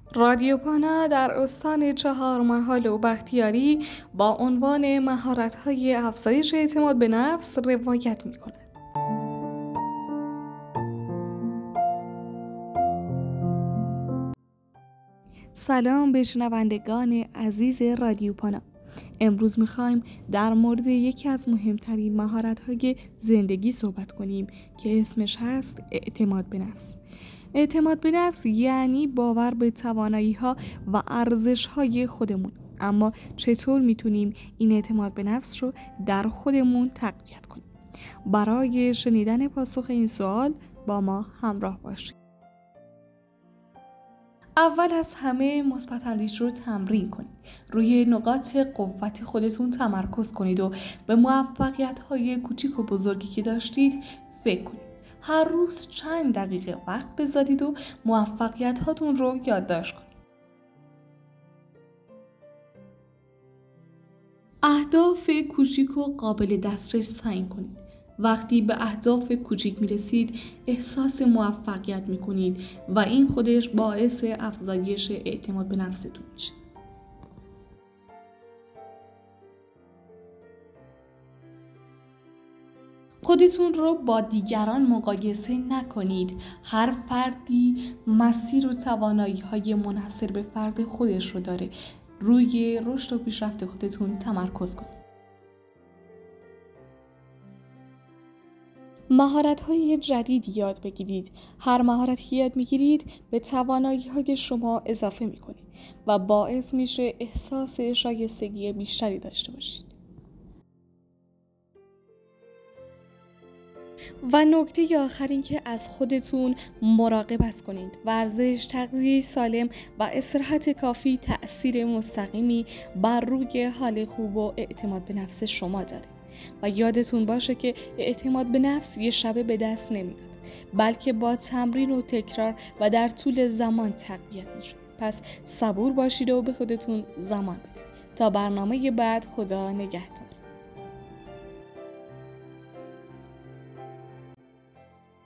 رادیو پانا در استان چهارمحال و بختیاری با عنوان مهارت‌های افزایش اعتماد به نفس روایت می‌کند. سلام به شنوندگان عزیز رادیو پانا. امروز می‌خوایم در مورد یکی از مهمترین مهارت‌های زندگی صحبت کنیم که اسمش هست اعتماد به نفس. اعتماد به نفس یعنی باور به توانایی‌ها و ارزش‌های خودمون. اما چطور میتونیم این اعتماد به نفس رو در خودمون تقویت کنیم؟ برای شنیدن پاسخ این سوال با ما همراه باشید. اول از همه مثبت اندیش رو تمرین کنید. روی نقاط قوت خودتون تمرکز کنید و به موفقیت‌های کوچیک و بزرگی که داشتید فکر کنید. هر روز چند دقیقه وقت بذارید و موفقیت‌هاتون رو یادداشت کنید. اهداف کوچیک و قابل دسترس تعیین کنید. وقتی به اهداف کوچیک میرسید احساس موفقیت میکنید و این خودش باعث افزایش اعتماد به نفستون میشه. خودتون رو با دیگران مقایسه نکنید. هر فردی مسیر و توانایی‌های منحصر به فرد خودش رو داره. روی رشد و پیشرفت خودتون تمرکز کنید. مهارت‌های جدید یاد بگیرید. هر مهارتی که یاد می‌گیرید به توانایی‌های شما اضافه می‌کنه و باعث میشه احساس شایستگی بیشتری داشته باشید. و نکته آخر این که از خودتون مراقبت کنید. ورزش، تغذیه سالم و استراحت کافی تأثیر مستقیمی بر روی حال خوب و اعتماد به نفس شما داره. و یادتون باشه که اعتماد به نفس یه شبه به دست نمیاد، بلکه با تمرین و تکرار و در طول زمان تقویت میشه. پس صبور باشید و به خودتون زمان بدید. تا برنامه بعد، خدا نگهدار.